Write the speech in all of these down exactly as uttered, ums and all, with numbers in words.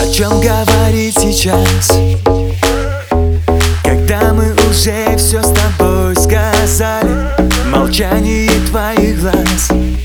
О чем говорить сейчас, когда мы уже все с тобой сказали? Молчание твоих глаз.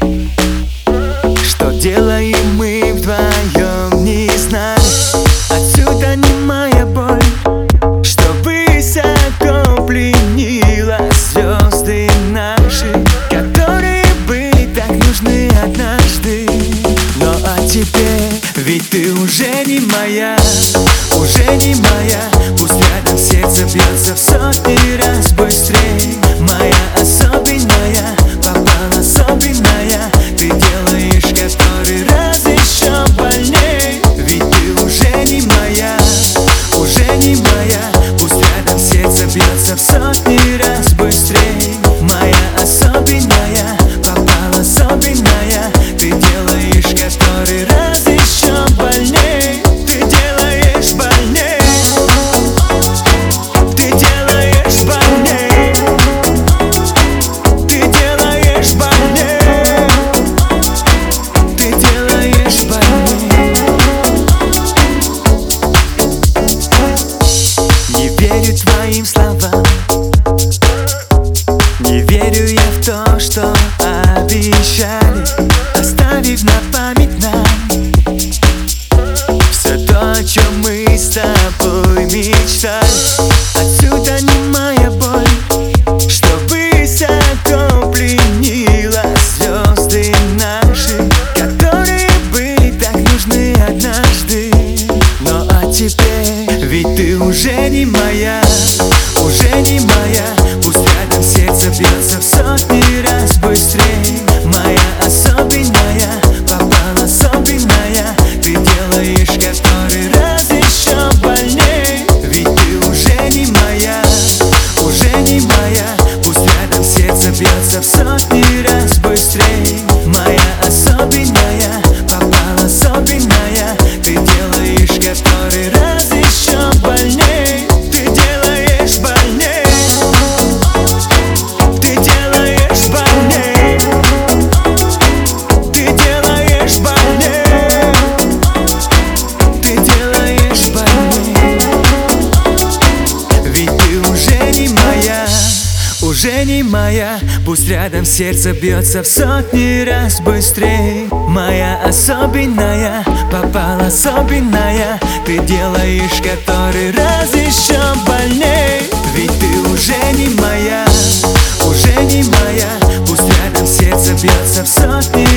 Что делаем мы вдвоем, не знаю. Отсюда немая боль, что высоко пленила звезды наши, которые были так нужны однажды. Но а теперь, ведь ты уже не моя, уже не моя. Пусть рядом сердце бьется в сотни раз быстрее. Моя особенная, попала особенная. Ты делаешь который раз еще больней. Ведь ты уже не моя, уже не моя. Пусть рядом сердце бьется в сотни раз быстрее. Моя особенная, попала особенная. Ты делаешь который раз еще больней. Ты делаешь больней. Ты делаешь больней. Ты делаешь больней. Ты делаешь больней. Не верю твоим словам, не верю я в то, что обещали, оставив на память нам все то, о чем мы с тобой мечтали. Отсюда немая боль, что высоко пленила звезды наши, которые были так нужны однажды. Но а теперь, ведь ты уже не моя, уже не моя. Пусть рядом сердце бьется в сотни раз быстрее. Моя особенная, попала особенная. Ты делаешь который раз еще больней. Ведь ты уже не моя, уже не моя. Пусть рядом сердце бьется в сотни раз быстрее. Моя особенная, попала особенная. Ты делаешь который раз еще больней. Ты делаешь больней. Ты делаешь больней. Ты делаешь больней. Ты делаешь больней. Ведь ты уже не моя, уже не моя. Пусть рядом сердце бьется в сотни раз быстрее. Моя особенная, попала особенная. Ты делаешь который раз еще больней. Ведь ты уже не моя, уже не моя. Пусть рядом сердце бьется в сотни